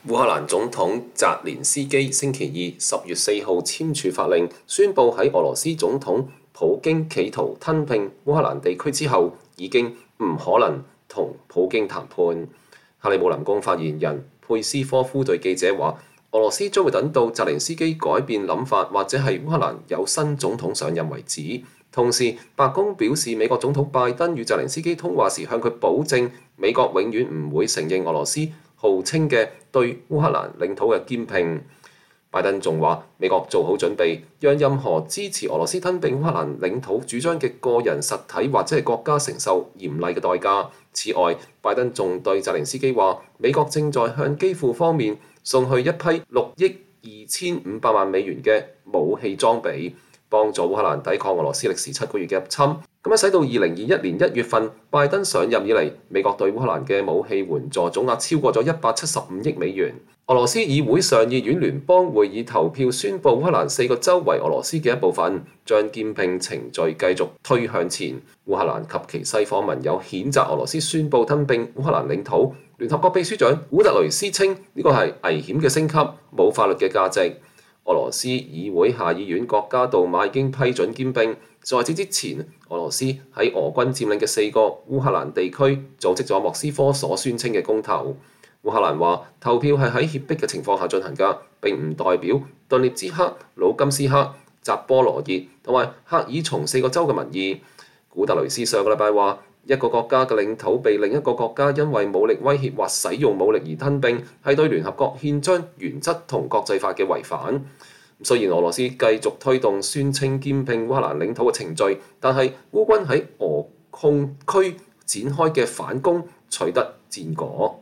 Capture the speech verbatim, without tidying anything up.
烏克蘭總統澤連斯基星期二十月四號簽署法令，宣布喺俄羅斯總統普京企圖吞併烏克蘭地區之後，已經唔可能同普京談判。克里姆林宮發言人佩斯科夫對記者話：俄羅斯將會等到澤連斯基改變諗法，或者係烏克蘭有新總統上任為止。同時，白宮表示，美國總統拜登與澤連斯基通話時向佢保證，美國永遠唔會承認俄羅斯號稱嘅對烏克蘭領土嘅兼併。拜登仲話：美國做好準備，讓任何支持俄羅斯吞併烏克蘭領土主張嘅個人、實體或者係國家承受嚴厲嘅代價。此外，拜登仲對澤連斯基話：美國正在向基輔方面送去一批六億二千五百萬美元嘅武器裝備，幫助烏克蘭抵抗俄羅斯歷時七個月嘅入侵。咁樣使到二零二一年一月份拜登上任以嚟，美國對烏克蘭嘅武器援助總額超過咗一百七十五億美元。俄羅斯議會上議院聯邦會議投票宣布烏克蘭四個州為俄羅斯嘅一部分，將兼併程序繼續推向前。烏克蘭及其西方盟友譴責俄羅斯宣布吞併烏克蘭領土。聯合國秘書長古特雷斯稱呢個係危險嘅升級，冇法律嘅價值。俄羅斯議會下議院國家杜馬已經批准兼併。在此之前，俄羅斯喺俄軍佔領嘅四個烏克蘭地區組織咗莫斯科所宣稱嘅公投。烏克蘭話投票係喺脅迫嘅情況下進行㗎，並唔代表頓涅茨克、盧甘斯克、扎波羅熱同埋赫爾松四個州嘅民意。古特雷斯上個禮拜話，一個國家嘅領土被另一個國家因為武力威脅或使用武力而吞併，係對聯合國憲章原則同國際法嘅違反。雖然俄羅斯繼續推動宣稱兼併烏克蘭領土嘅程序，但係烏軍喺俄控區展開嘅反攻取得戰果。